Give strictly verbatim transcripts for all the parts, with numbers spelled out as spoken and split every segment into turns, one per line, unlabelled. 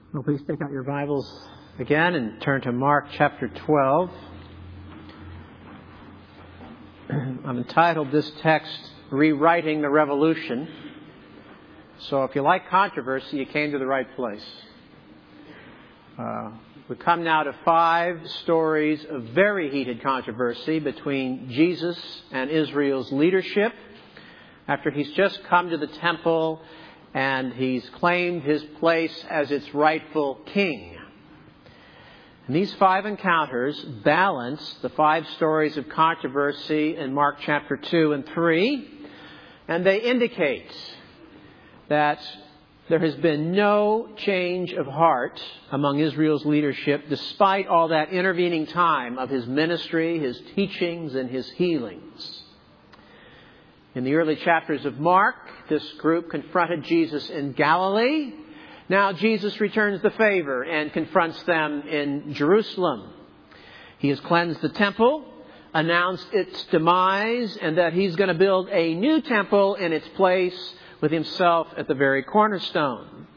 Well, please take out your Bibles again and turn to Mark chapter twelve. I've entitled this text, Rewriting the Revolution. So if you like controversy, you came to the right place. Uh, we come now to five stories of very heated controversy between Jesus and Israel's leadership after he's just come to the temple and he's claimed his place as its rightful king. And these five encounters balance the five stories of controversy in Mark chapter two and three, and they indicate that there has been no change of heart among Israel's leadership despite all that intervening time of his ministry, his teachings, and his healings. In the early chapters of Mark, this group confronted Jesus in Galilee. Now Jesus returns the favor and confronts them in Jerusalem. He has cleansed the temple, announced its demise, and that he's going to build a new temple in its place with himself at the very cornerstone.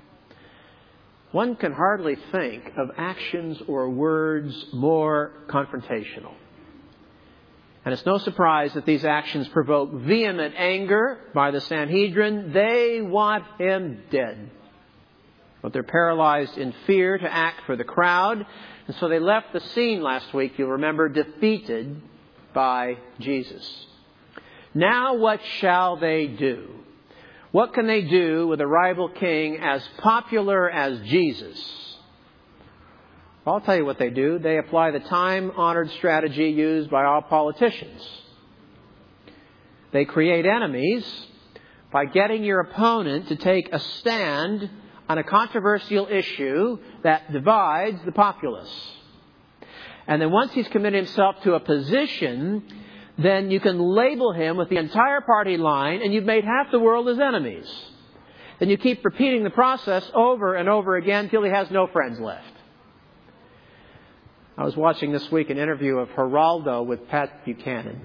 One can hardly think of actions or words more confrontational. And it's no surprise that these actions provoke vehement anger by the Sanhedrin. They want him dead. But they're paralyzed in fear to act for the crowd. And so they left the scene last week, you'll remember, defeated by Jesus. Now what shall they do? What can they do with a rival king as popular as Jesus? I'll tell you what they do. They apply the time-honored strategy used by all politicians. They create enemies by getting your opponent to take a stand on a controversial issue that divides the populace. And then once he's committed himself to a position, then you can label him with the entire party line and you've made half the world his enemies. Then you keep repeating the process over and over again until he has no friends left. I was watching this week an interview of Geraldo with Pat Buchanan.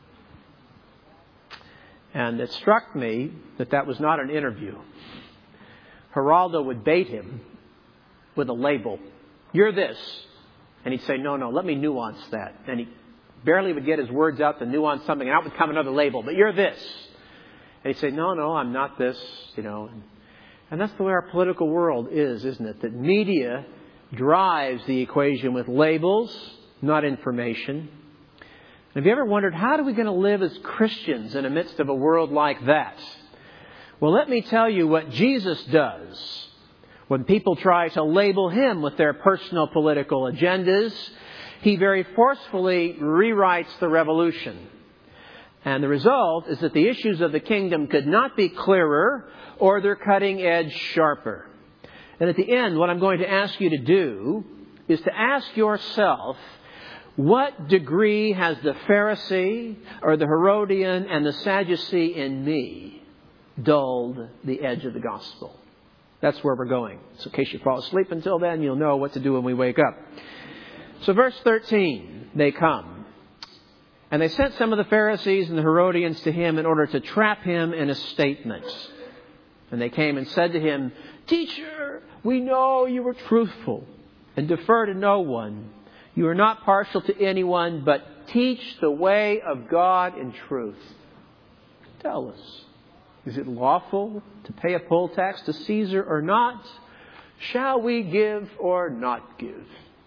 And it struck me that that was not an interview. Geraldo would bait him with a label. You're this. And he'd say, no, no, let me nuance that. And he barely would get his words out to nuance something, and out would come another label. But you're this. And he'd say, no, no, I'm not this. You know. And that's the way our political world is, isn't it? That media drives the equation with labels, not information. And have you ever wondered, how are we going to live as Christians in the midst of a world like that? Well, let me tell you what Jesus does. When people try to label him with their personal political agendas, he very forcefully rewrites the revolution. And the result is that the issues of the kingdom could not be clearer or their cutting edge sharper. And at the end, what I'm going to ask you to do is to ask yourself, what degree has the Pharisee or the Herodian and the Sadducee in me dulled the edge of the gospel? That's where we're going. So in case you fall asleep until then, you'll know what to do when we wake up. So verse thirteen, they come. And they sent some of the Pharisees and the Herodians to him in order to trap him in a statement. And they came and said to him, Teacher, we know you were truthful and defer to no one. You are not partial to anyone, but teach the way of God in truth. Tell us, is it lawful to pay a poll tax to Caesar or not? Shall we give or not give?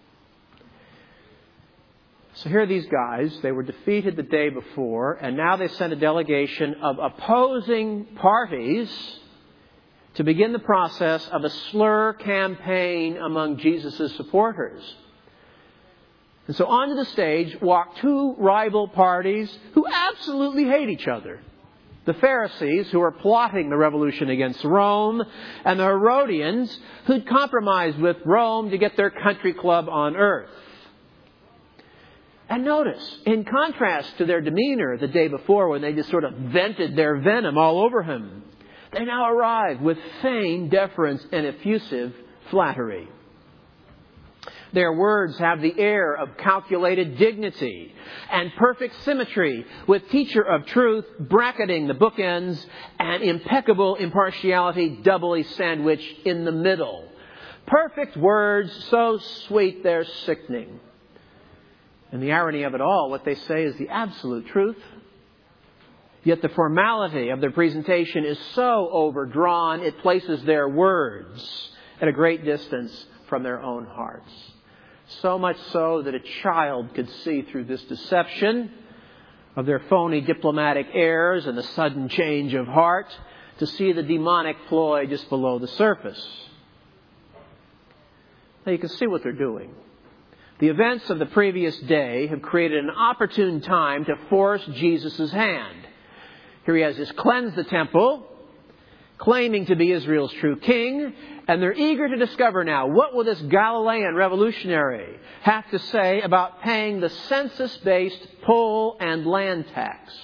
So here are these guys. They were defeated the day before, and now they sent a delegation of opposing parties to begin the process of a slur campaign among Jesus' supporters. And so onto the stage walk two rival parties who absolutely hate each other. The Pharisees, who are plotting the revolution against Rome, and the Herodians, who'd compromised with Rome to get their country club on earth. And notice, in contrast to their demeanor the day before when they just sort of vented their venom all over him, they now arrive with feigned deference and effusive flattery. Their words have the air of calculated dignity and perfect symmetry, with teacher of truth bracketing the bookends and impeccable impartiality doubly sandwiched in the middle. Perfect words, so sweet they're sickening. And the irony of it all, what they say is the absolute truth. Yet the formality of their presentation is so overdrawn, it places their words at a great distance from their own hearts. So much so that a child could see through this deception of their phony diplomatic airs and the sudden change of heart to see the demonic ploy just below the surface. Now you can see what they're doing. The events of the previous day have created an opportune time to force Jesus' hand. Here he has just cleansed the temple, claiming to be Israel's true king, and they're eager to discover now, what will this Galilean revolutionary have to say about paying the census-based poll and land tax?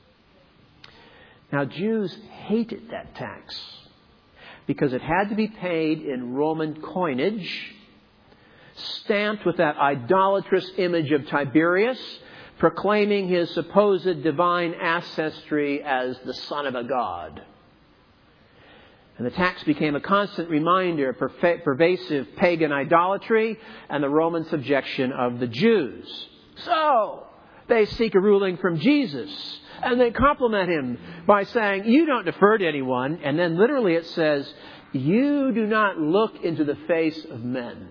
Now, Jews hated that tax because it had to be paid in Roman coinage, stamped with that idolatrous image of Tiberius, proclaiming his supposed divine ancestry as the son of a god. And the tax became a constant reminder of perf- pervasive pagan idolatry and the Roman subjection of the Jews. So, they seek a ruling from Jesus, and they compliment him by saying, you don't defer to anyone. And then literally it says, you do not look into the face of men.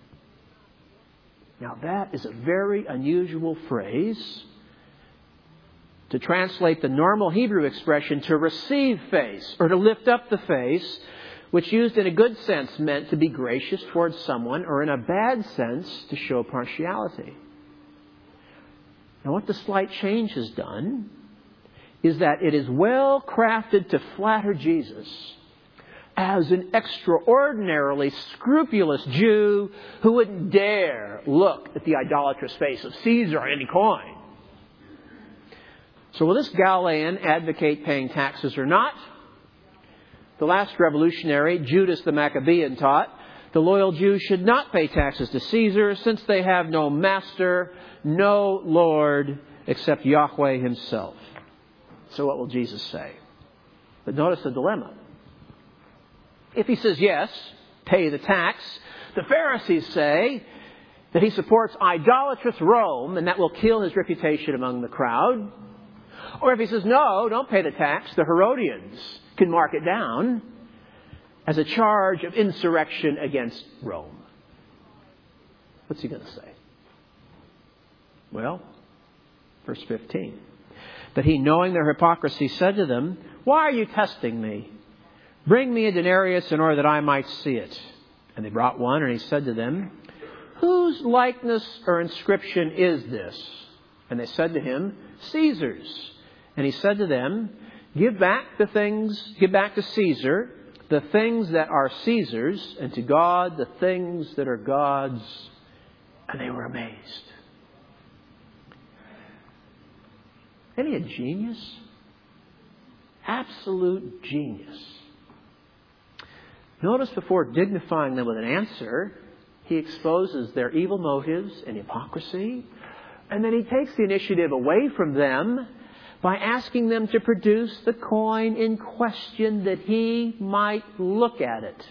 Now that is a very unusual phrase to translate the normal Hebrew expression to receive face or to lift up the face, which used in a good sense meant to be gracious towards someone, or in a bad sense to show partiality. Now what the slight change has done is that it is well crafted to flatter Jesus as an extraordinarily scrupulous Jew who wouldn't dare look at the idolatrous face of Caesar on any coin. So will this Galilean advocate paying taxes or not? The last revolutionary, Judas the Maccabean, taught the loyal Jews should not pay taxes to Caesar, since they have no master, no Lord, except Yahweh himself. So what will Jesus say? But notice the dilemma. If he says yes, pay the tax, the Pharisees say that he supports idolatrous Rome and that will kill his reputation among the crowd. Or if he says no, don't pay the tax, the Herodians can mark it down as a charge of insurrection against Rome. What's he going to say? Well, verse fifteen. But he, knowing their hypocrisy, said to them, why are you testing me? Bring me a denarius in order that I might see it. And they brought one, and he said to them, whose likeness or inscription is this? And they said to him, Caesar's. And he said to them, give back the things, give back to Caesar the things that are Caesar's, and to God the things that are God's. And they were amazed. Isn't he a genius? Absolute genius. Notice before dignifying them with an answer, he exposes their evil motives and hypocrisy. And then he takes the initiative away from them by asking them to produce the coin in question that he might look at it.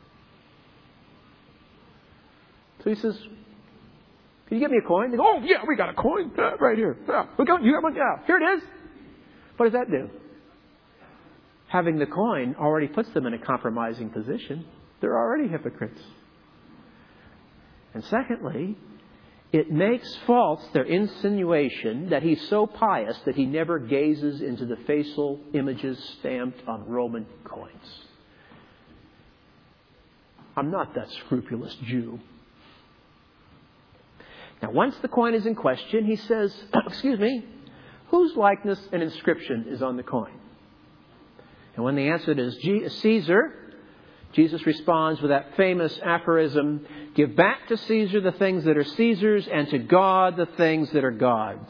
So he says, can you give me a coin? They go, oh, yeah, we got a coin uh, right here. Yeah, we got, you got one? Yeah, here it is. What does that do? Having the coin already puts them in a compromising position. They're already hypocrites. And secondly, it makes false their insinuation that he's so pious that he never gazes into the facial images stamped on Roman coins. I'm not that scrupulous Jew. Now, once the coin is in question, he says, excuse me, whose likeness and inscription is on the coin? And when the answer is Caesar, Jesus responds with that famous aphorism, give back to Caesar the things that are Caesar's, and to God the things that are God's.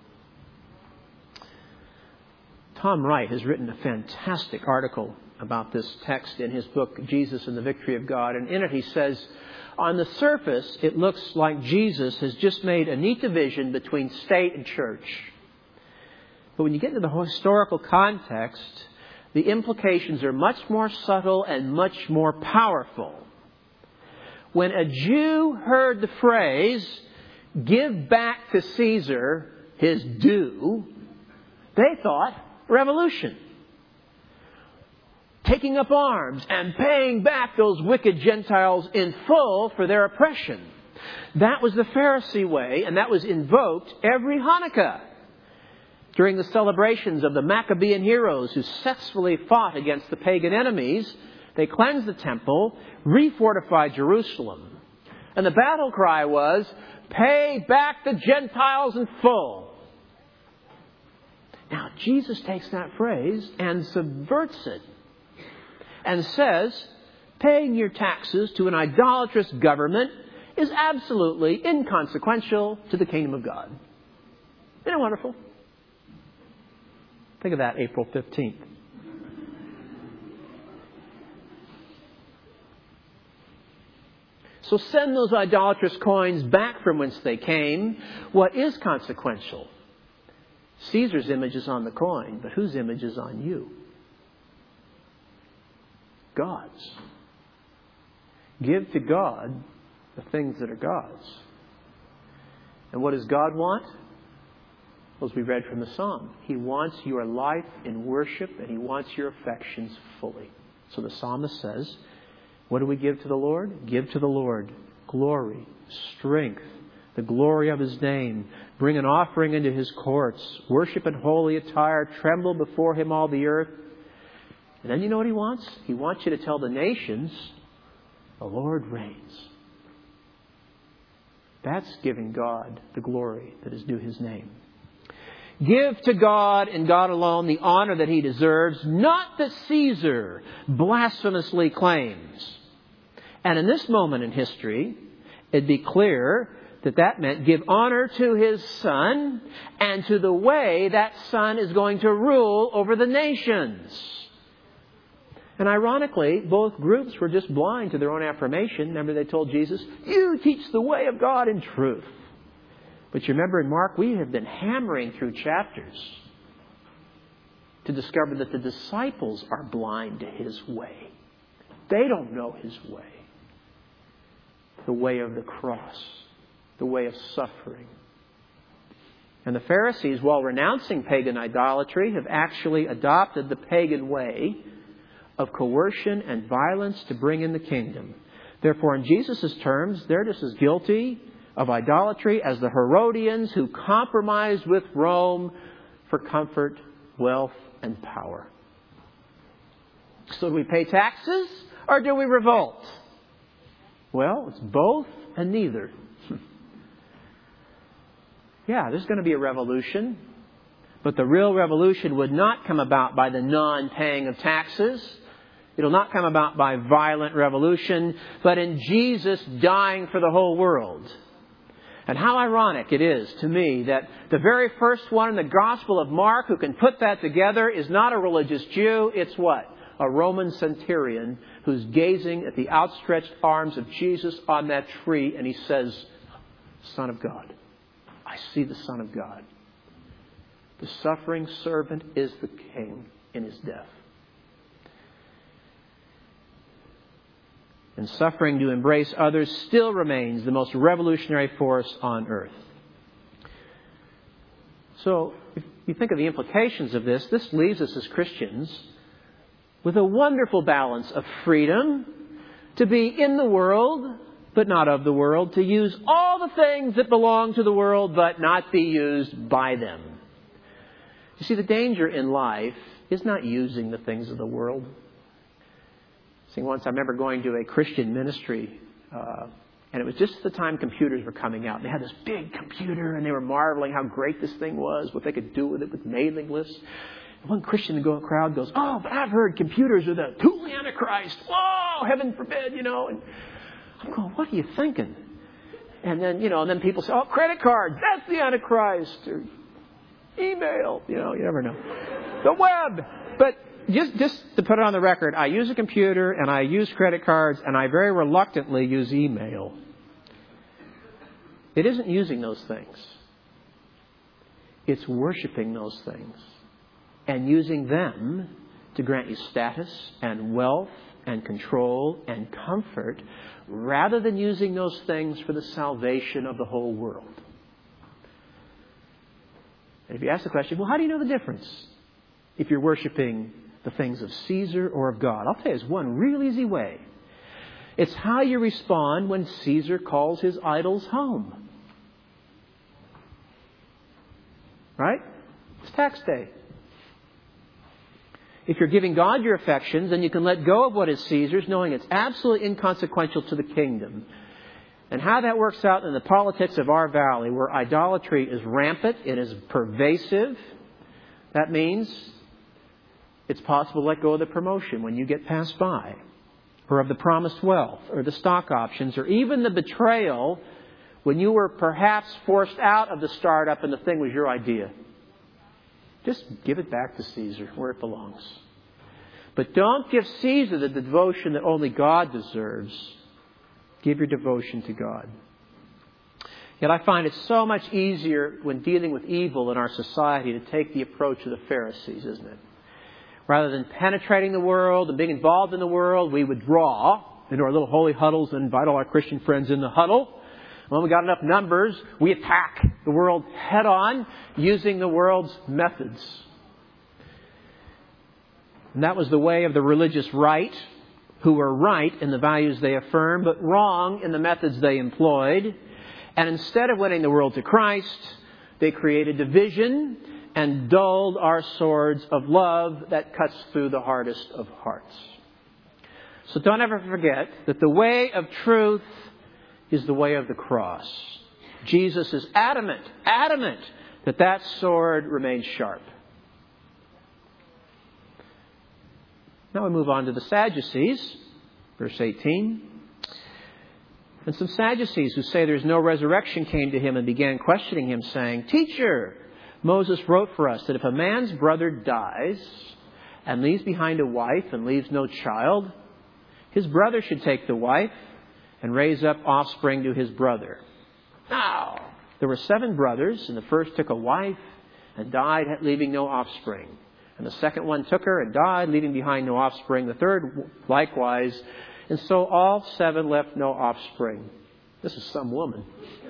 Tom Wright has written a fantastic article about this text in his book, Jesus and the Victory of God. And in it he says, on the surface, it looks like Jesus has just made a neat division between state and church. But when you get into the historical context, the implications are much more subtle and much more powerful. when a Jew heard the phrase, give back to Caesar his due, they thought revolution. Taking up arms and paying back those wicked Gentiles in full for their oppression. That was the Pharisee way, and that was invoked every Hanukkah. During the celebrations of the Maccabean heroes who successfully fought against the pagan enemies, they cleansed the temple, refortified Jerusalem. And the battle cry was, pay back the Gentiles in full. Now, Jesus takes that phrase and subverts it and says, paying your taxes to an idolatrous government is absolutely inconsequential to the kingdom of God. Isn't it wonderful? Think of that, April fifteenth. So send those idolatrous coins back from whence they came. What is consequential? Caesar's image is on the coin, but whose image is on you? God's. Give to God the things that are God's. And what does God want? Well, as we read from the Psalm, He wants your life in worship and He wants your affections fully. So the psalmist says, what do we give to the Lord? Give to the Lord glory, strength, the glory of His name. Bring an offering into His courts. Worship in holy attire. Tremble before Him, all the earth. And then you know what He wants? He wants you to tell the nations, the Lord reigns. That's giving God the glory that is due His name. Give to God and God alone the honor that He deserves, not that Caesar blasphemously claims. And in this moment in history, it'd be clear that that meant give honor to His Son and to the way that Son is going to rule over the nations. And ironically, both groups were just blind to their own affirmation. Remember, they told Jesus, you teach the way of God in truth. But you remember in Mark, we have been hammering through chapters to discover that the disciples are blind to His way. They don't know His way. The way of the cross. The way of suffering. And the Pharisees, while renouncing pagan idolatry, have actually adopted the pagan way of coercion and violence to bring in the kingdom. Therefore, in Jesus' terms, they're just as guilty of idolatry as the Herodians who compromised with Rome for comfort, wealth, and power. So do we pay taxes or do we revolt? Well, it's both and neither. Yeah, there's going to be a revolution. But the real revolution would not come about by the non-paying of taxes. It'll not come about by violent revolution, but in Jesus dying for the whole world. And how ironic it is to me that the very first one in the Gospel of Mark who can put that together is not a religious Jew. It's what? A Roman centurion who's gazing at the outstretched arms of Jesus on that tree, and he says, Son of God. I see the Son of God. The suffering servant is the King in His death. And suffering to embrace others still remains the most revolutionary force on earth. So, if you think of the implications of this, this leaves us as Christians with a wonderful balance of freedom to be in the world, but not of the world, to use all the things that belong to the world, but not be used by them. You see, the danger in life is not using the things of the world. See, once I remember going to a Christian ministry, uh, and it was just the time computers were coming out. They had this big computer, and they were marveling how great this thing was, what they could do with it with mailing lists. And one Christian in the crowd goes, oh, but I've heard computers are the tool of the Antichrist. Whoa, heaven forbid, you know. And I'm going, what are you thinking? And then, you know, and then people say, oh, credit cards, that's the Antichrist. Or email, you know, you never know. The web. But just, just to put it on the record, I use a computer and I use credit cards and I very reluctantly use email. It isn't using those things. It's worshiping those things and using them to grant you status and wealth and control and comfort, rather than using those things for the salvation of the whole world. And if you ask the question, well, how do you know the difference if you're worshiping the things of Caesar or of God? I'll tell you, there's one real easy way. It's how you respond when Caesar calls his idols home. Right? It's tax day. If you're giving God your affections, then you can let go of what is Caesar's, knowing it's absolutely inconsequential to the kingdom. And how that works out in the politics of our valley, where idolatry is rampant, it is pervasive, that means it's possible to let go of the promotion when you get passed by, or of the promised wealth, or the stock options, or even the betrayal when you were perhaps forced out of the startup and the thing was your idea. Just give it back to Caesar where it belongs. But don't give Caesar the devotion that only God deserves. Give your devotion to God. Yet I find it so much easier when dealing with evil in our society to take the approach of the Pharisees, isn't it? Rather than penetrating the world and being involved in the world, we withdraw into our little holy huddles and invite all our Christian friends in the huddle. When we got enough numbers, we attack the world head on using the world's methods. And that was the way of the religious right, who were right in the values they affirmed, but wrong in the methods they employed. And instead of winning the world to Christ, they created division and dulled our swords of love that cuts through the hardest of hearts. So don't ever forget that the way of truth is the way of the cross. Jesus is adamant, adamant that that sword remains sharp. Now we move on to the Sadducees, verse eighteen. And some Sadducees who say there's no resurrection came to him and began questioning him, saying, "Teacher, Moses wrote for us that if a man's brother dies and leaves behind a wife and leaves no child, his brother should take the wife and raise up offspring to his brother. Now, there were seven brothers, and the first took a wife and died, leaving no offspring. And the second one took her and died, leaving behind no offspring. The third likewise. And so all seven left no offspring." This is some woman.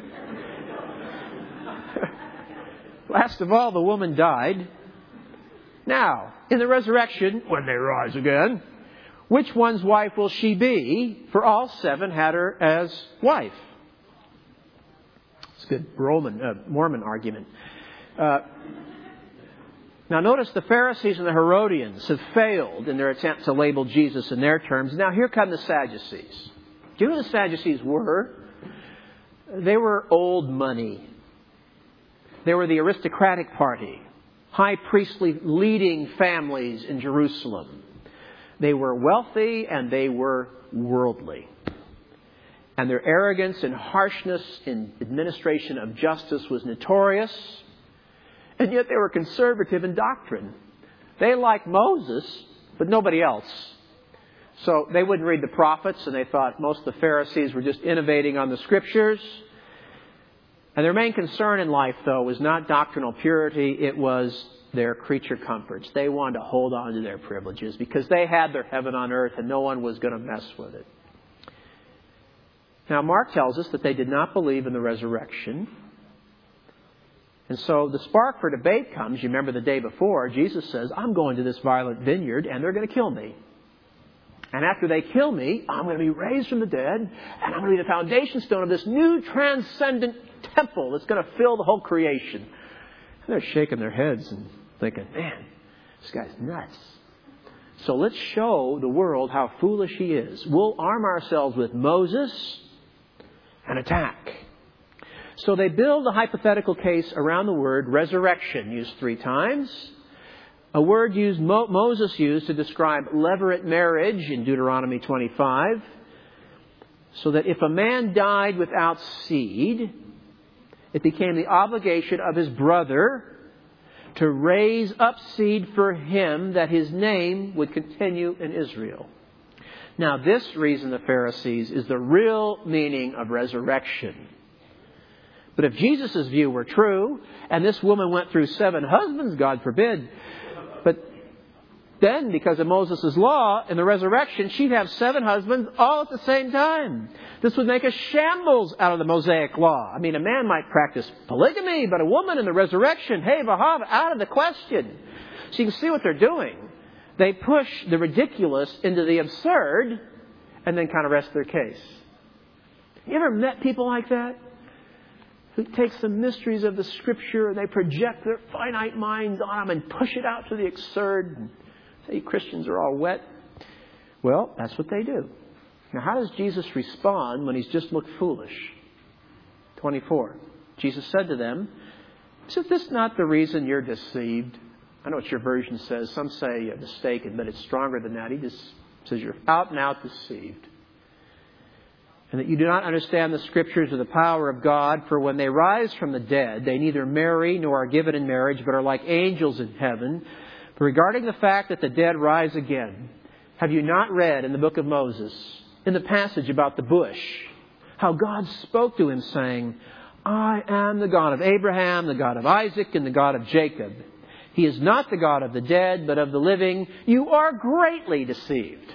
Last of all, the woman died. Now, in the resurrection, when they rise again, which one's wife will she be? For all seven had her as wife. It's a good Roman, uh, Mormon argument. Uh, now notice the Pharisees and the Herodians have failed in their attempt to label Jesus in their terms. Now here come the Sadducees. Do you know who the Sadducees were? They were old money. They were the aristocratic party, high priestly leading families in Jerusalem. They were wealthy and they were worldly. And their arrogance and harshness in administration of justice was notorious. And yet they were conservative in doctrine. They liked Moses, but nobody else. So they wouldn't read the prophets, and they thought most of the Pharisees were just innovating on the Scriptures. And their main concern in life, though, was not doctrinal purity. It was their creature comforts. They wanted to hold on to their privileges because they had their heaven on earth and no one was going to mess with it. Now, Mark tells us that they did not believe in the resurrection. And so the spark for debate comes. You remember the day before, Jesus says, "I'm going to this violent vineyard and they're going to kill me. And after they kill me, I'm going to be raised from the dead and I'm going to be the foundation stone of this new transcendent temple that's going to fill the whole creation." And they're shaking their heads and thinking, "Man, this guy's nuts. So let's show the world how foolish he is. We'll arm ourselves with Moses and attack." So they build a hypothetical case around the word resurrection, used three times. A word used Mo- Moses used to describe levirate marriage in Deuteronomy twenty-five. So that if a man died without seed, it became the obligation of his brother to raise up seed for him that his name would continue in Israel. Now this, reason the Pharisees, is the real meaning of resurrection. But if Jesus' view were true, and this woman went through seven husbands, God forbid, but Then, because of Moses' law and the resurrection, she'd have seven husbands all at the same time. This would make a shambles out of the Mosaic law. I mean, a man might practice polygamy, but a woman in the resurrection, hey, vahav, out of the question. So you can see what they're doing. They push the ridiculous into the absurd and then kind of rest their case. You ever met people like that? Who take some mysteries of the Scripture and they project their finite minds on them and push it out to the absurd and say Christians are all wet? Well, that's what they do. Now, how does Jesus respond when he's just looked foolish? twenty-four. Jesus said to them, "Is this not the reason you're deceived?" I know what your version says. Some say you're mistaken, but it's stronger than that. He just says you're out and out deceived. And that you do not understand the Scriptures or the power of God, for when they rise from the dead, they neither marry nor are given in marriage, but are like angels in heaven. But regarding the fact that the dead rise again, have you not read in the book of Moses, in the passage about the bush, how God spoke to him saying, "I am the God of Abraham, the God of Isaac, and the God of Jacob. He is not the God of the dead, but of the living. You are greatly deceived."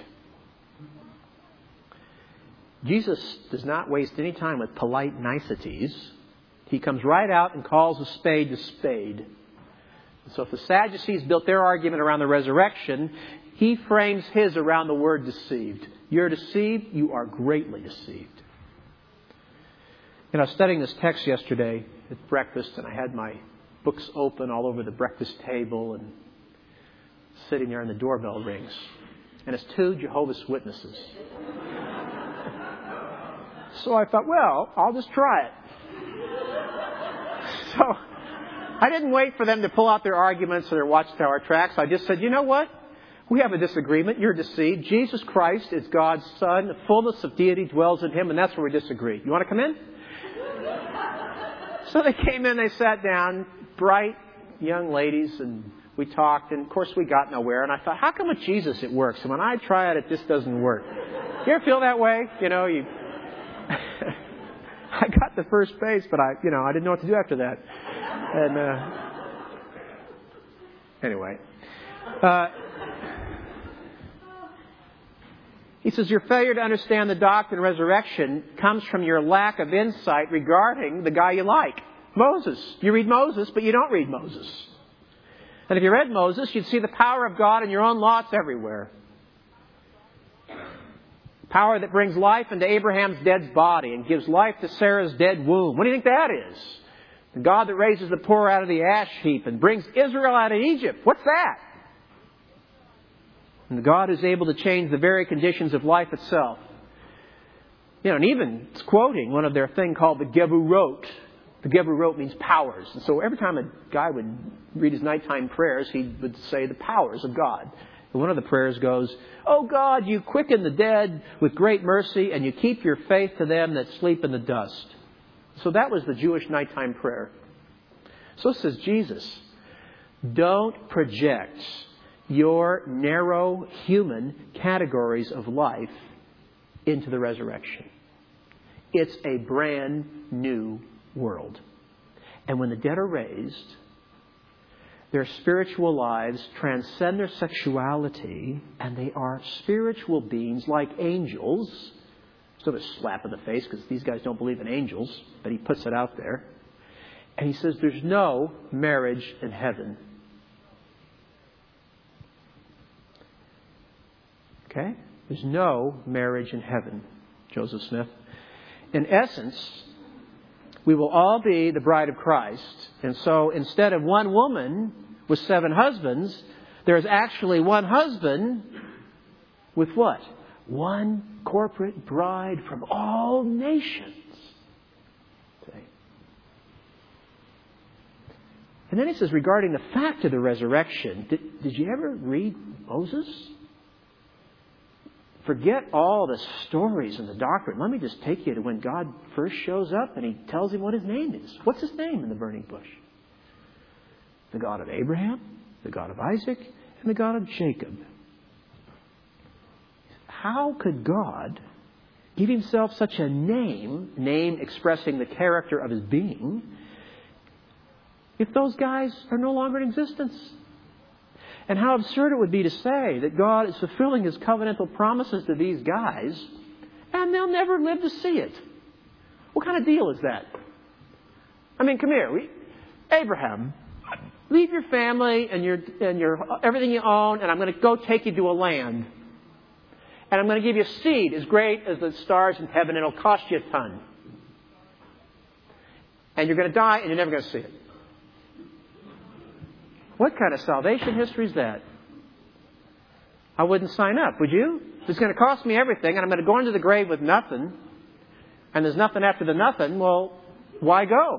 Jesus does not waste any time with polite niceties. He comes right out and calls a spade a spade. So if the Sadducees built their argument around the resurrection, he frames his around the word deceived. You're deceived, you are greatly deceived. And I was studying this text yesterday at breakfast, and I had my books open all over the breakfast table and sitting there and the doorbell rings. And it's two Jehovah's Witnesses. So I thought, well, I'll just try it. So I didn't wait for them to pull out their arguments or their watchtower tracts. I just said, you know what? We have a disagreement. You're deceived. Jesus Christ is God's Son. The fullness of deity dwells in Him, and that's where we disagree. You want to come in? So they came in, they sat down, bright young ladies, and we talked. And, of course, we got nowhere. And I thought, how come with Jesus it works? And when I try it, it just doesn't work. You ever feel that way? You know, you... I got the first base, but I, you know, I didn't know what to do after that. And uh, anyway, uh, he says your failure to understand the doctrine of resurrection comes from your lack of insight regarding the guy you like, Moses. You read Moses, but you don't read Moses. And if you read Moses, you'd see the power of God in your own lots everywhere. Power that brings life into Abraham's dead body and gives life to Sarah's dead womb. What do you think that is? The God that raises the poor out of the ash heap and brings Israel out of Egypt. What's that? And the God is able to change the very conditions of life itself. You know, and even it's quoting one of their thing called the Geburot. The Geburot means powers. And so every time a guy would read his nighttime prayers, he would say the powers of God. One of the prayers goes, "Oh God, you quicken the dead with great mercy, and you keep your faith to them that sleep in the dust." So that was the Jewish nighttime prayer. So says Jesus, don't project your narrow human categories of life into the resurrection. It's a brand new world. And when the dead are raised, their spiritual lives transcend their sexuality, and they are spiritual beings like angels. Sort of a slap in the face because these guys don't believe in angels, but he puts it out there. And he says there's no marriage in heaven. Okay? There's no marriage in heaven, Joseph Smith. In essence, we will all be the bride of Christ. And so instead of one woman with seven husbands, there's actually one husband with what? One corporate bride from all nations. See? And then he says, regarding the fact of the resurrection, did, did you ever read Moses? Forget all the stories and the doctrine. Let me just take you to when God first shows up and he tells him what his name is. What's his name in the burning bush? The God of Abraham, the God of Isaac, and the God of Jacob. How could God give himself such a name, name expressing the character of his being, if those guys are no longer in existence? And how absurd it would be to say that God is fulfilling His covenantal promises to these guys, and they'll never live to see it. What kind of deal is that? I mean, come here. We, Abraham, leave your family and your and your everything you own, and I'm going to go take you to a land. And I'm going to give you a seed as great as the stars in heaven, and it'll cost you a ton. And you're going to die, and you're never going to see it. What kind of salvation history is that? I wouldn't sign up, would you? If it's going to cost me everything, and I'm going to go into the grave with nothing, and there's nothing after the nothing, well, why go?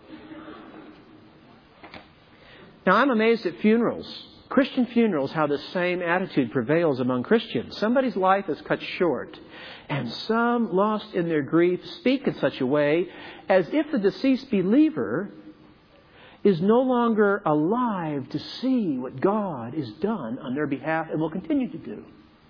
Now, I'm amazed at funerals, Christian funerals, how this same attitude prevails among Christians. Somebody's life is cut short, and some, lost in their grief, speak in such a way as if the deceased believer is no longer alive to see what God has done on their behalf and will continue to do.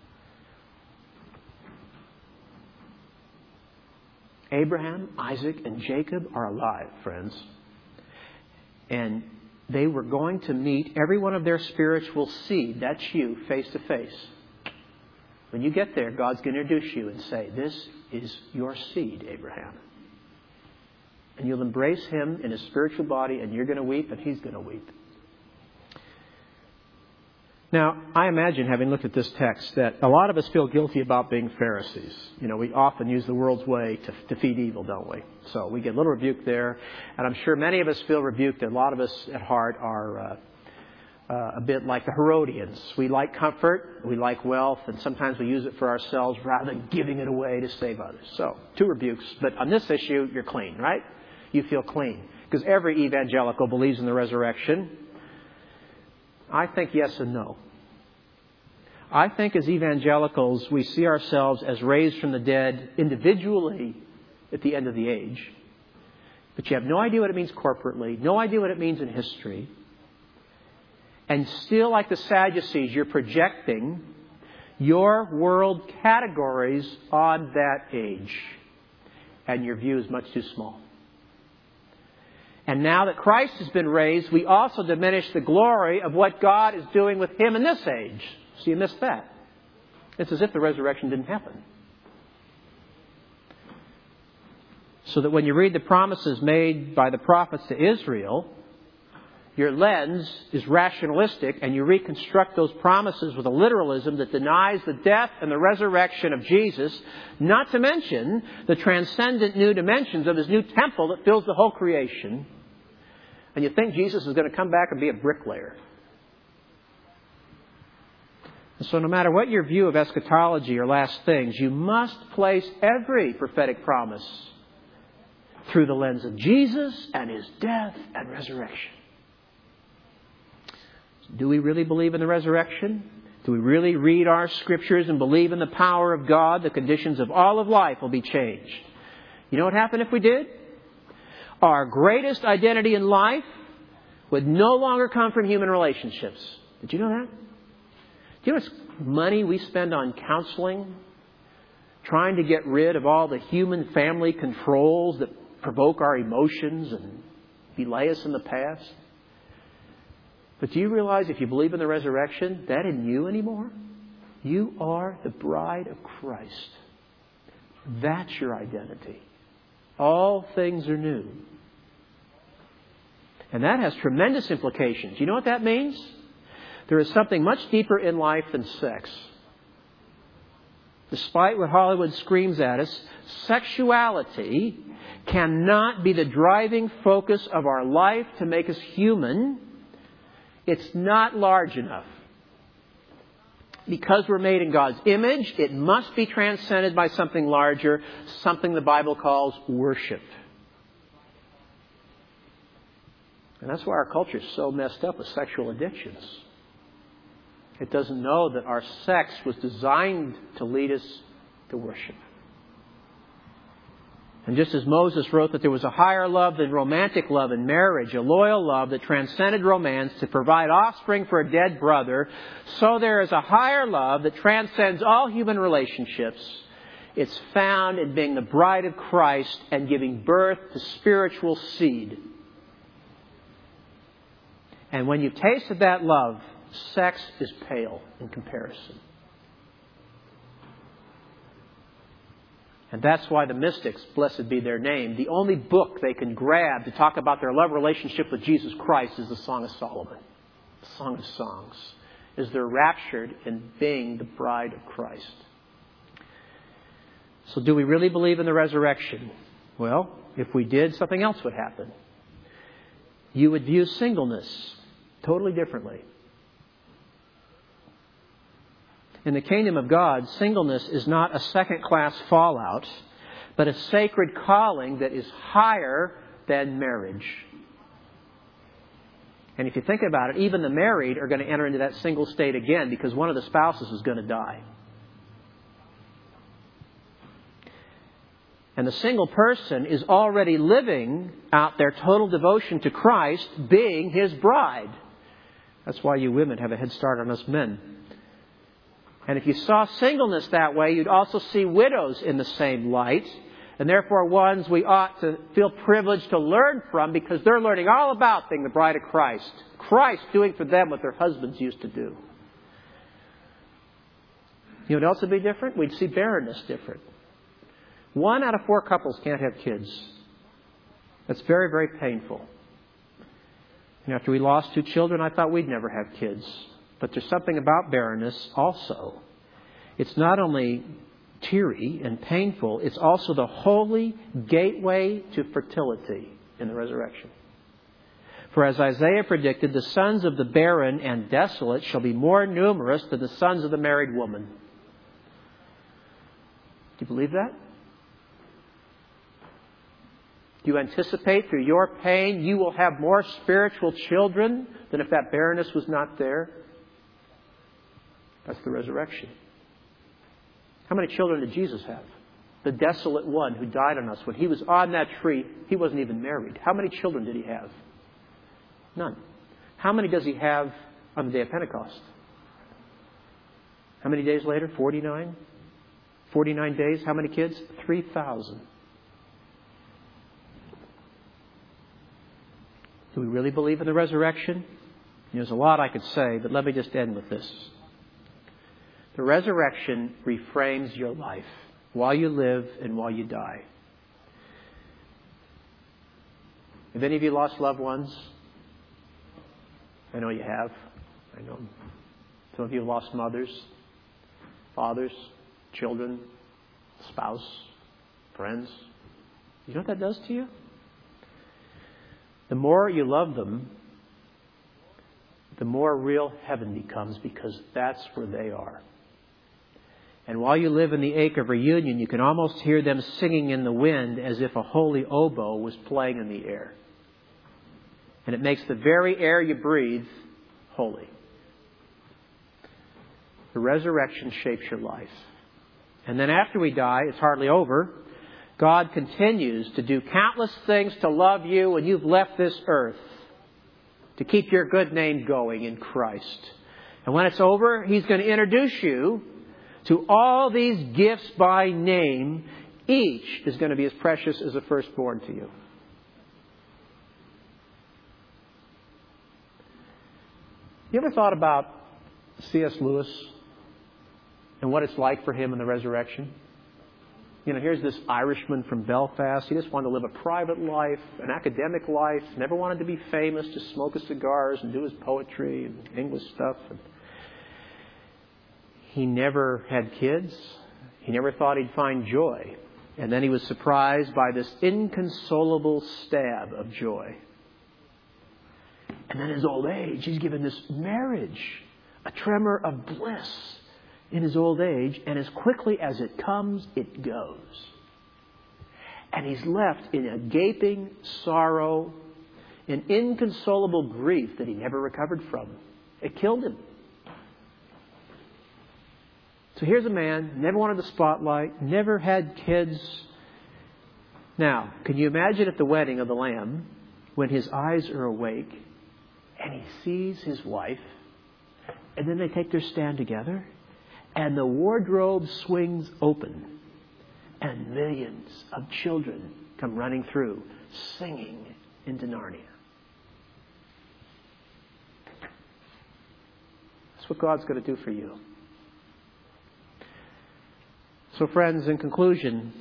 Abraham, Isaac, and Jacob are alive, friends. And they were going to meet every one of their spiritual seed, that's you, face to face. When you get there, God's going to introduce you and say, this is your seed, Abraham. And you'll embrace him in his spiritual body, and you're going to weep, and he's going to weep. Now, I imagine, having looked at this text, that a lot of us feel guilty about being Pharisees. You know, we often use the world's way to defeat evil, don't we? So we get a little rebuke there. And I'm sure many of us feel rebuked. And a lot of us at heart are uh, uh, a bit like the Herodians. We like comfort, we like wealth, and sometimes we use it for ourselves rather than giving it away to save others. So, two rebukes. But on this issue, you're clean, right? You feel clean. Because every evangelical believes in the resurrection. I think yes and no. I think as evangelicals, we see ourselves as raised from the dead individually at the end of the age. But you have no idea what it means corporately, no idea what it means in history. And still, like the Sadducees, you're projecting your world categories on that age. And your view is much too small. And now that Christ has been raised, we also diminish the glory of what God is doing with him in this age. So you missed that. It's as if the resurrection didn't happen. So that when you read the promises made by the prophets to Israel, your lens is rationalistic, and you reconstruct those promises with a literalism that denies the death and the resurrection of Jesus, not to mention the transcendent new dimensions of his new temple that fills the whole creation. And you think Jesus is going to come back and be a bricklayer. And so no matter what your view of eschatology or last things, you must place every prophetic promise through the lens of Jesus and his death and resurrection. Do we really believe in the resurrection? Do we really read our scriptures and believe in the power of God? The conditions of all of life will be changed. You know what happened if we did? Our greatest identity in life would no longer come from human relationships. Did you know that? Do you know how much money we spend on counseling? Trying to get rid of all the human family controls that provoke our emotions and belay us in the past? But do you realize if you believe in the resurrection, that isn't you anymore? You are the bride of Christ. That's your identity. All things are new. And that has tremendous implications. You know what that means? There is something much deeper in life than sex. Despite what Hollywood screams at us, sexuality cannot be the driving focus of our life to make us human. It's not large enough. Because we're made in God's image, it must be transcended by something larger, something the Bible calls worship. And that's why our culture is so messed up with sexual addictions. It doesn't know that our sex was designed to lead us to worship. And just as Moses wrote that there was a higher love than romantic love in marriage, a loyal love that transcended romance to provide offspring for a dead brother, so there is a higher love that transcends all human relationships. It's found in being the bride of Christ and giving birth to spiritual seed. And when you've tasted that love, sex is pale in comparison. And that's why the mystics, blessed be their name, the only book they can grab to talk about their love relationship with Jesus Christ is the Song of Solomon, the Song of Songs, as they're raptured in being the bride of Christ. So do we really believe in the resurrection? Well, if we did, something else would happen. You would view singleness totally differently. In the kingdom of God, singleness is not a second-class fallout, but a sacred calling that is higher than marriage. And if you think about it, even the married are going to enter into that single state again because one of the spouses is going to die. And the single person is already living out their total devotion to Christ, being His bride. That's why you women have a head start on us men. And if you saw singleness that way, you'd also see widows in the same light. And therefore ones we ought to feel privileged to learn from because they're learning all about being the bride of Christ. Christ doing for them what their husbands used to do. You know what else would be different? We'd see barrenness different. One out of four couples can't have kids. That's very, very painful. And after we lost two children, I thought we'd never have kids. But there's something about barrenness also. It's not only teary and painful, it's also the holy gateway to fertility in the resurrection. For as Isaiah predicted, the sons of the barren and desolate shall be more numerous than the sons of the married woman. Do you believe that? Do you anticipate through your pain you will have more spiritual children than if that barrenness was not there? That's the resurrection. How many children did Jesus have? The desolate one who died on us. When He was on that tree, He wasn't even married. How many children did He have? None. How many does He have on the day of Pentecost? How many days later? forty-nine? forty-nine days. How many kids? three thousand. Do we really believe in the resurrection? There's a lot I could say, but let me just end with this. The resurrection reframes your life while you live and while you die. Have any of you lost loved ones? I know you have. I know some of you have lost mothers, fathers, children, spouse, friends. You know what that does to you? The more you love them, the more real heaven becomes because that's where they are. And while you live in the ache of reunion, you can almost hear them singing in the wind as if a holy oboe was playing in the air. And it makes the very air you breathe holy. The resurrection shapes your life. And then after we die, it's hardly over. God continues to do countless things to love you when you've left this earth, to keep your good name going in Christ. And when it's over, He's going to introduce you to all these gifts by name. Each is going to be as precious as a firstborn to you. You ever thought about C S Lewis and what it's like for him in the resurrection? You know, here's this Irishman from Belfast. He just wanted to live a private life, an academic life, never wanted to be famous, just smoke his cigars and do his poetry and English stuff. And he never had kids. He never thought he'd find joy. And then he was surprised by this inconsolable stab of joy. And then in his old age, he's given this marriage, a tremor of bliss in his old age, and as quickly as it comes, it goes. And he's left in a gaping sorrow, an inconsolable grief that he never recovered from. It killed him. So here's a man, never wanted the spotlight, never had kids. Now, can you imagine at the wedding of the Lamb, when his eyes are awake, and he sees his wife, and then they take their stand together, and the wardrobe swings open, and millions of children come running through, singing into Narnia. what God's going to do for you. So friends, in conclusion,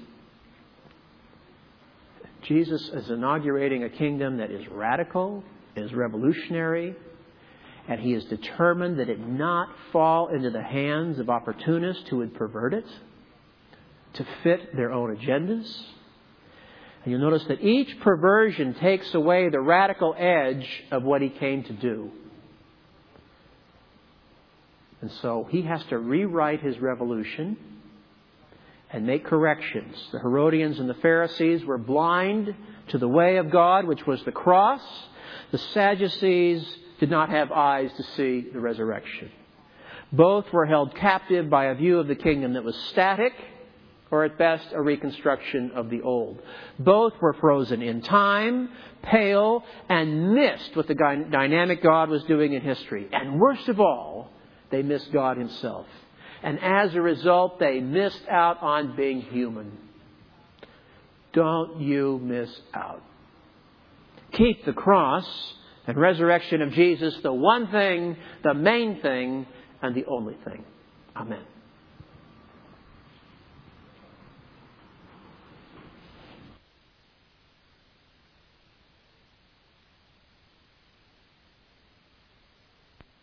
Jesus is inaugurating a kingdom that is radical, is revolutionary, and he is determined that it not fall into the hands of opportunists who would pervert it to fit their own agendas. And you'll notice that each perversion takes away the radical edge of what he came to do. And so he has to rewrite his revolution and make corrections. The Herodians and the Pharisees were blind to the way of God, which was the cross. The Sadducees did not have eyes to see the resurrection. Both were held captive by a view of the kingdom that was static, or at best a reconstruction of the old. Both were frozen in time, pale, and missed what the dynamic God was doing in history. And worst of all, they missed God himself. And as a result, they missed out on being human. Don't you miss out. Keep the cross and resurrection of Jesus the one thing, the main thing, and the only thing. Amen.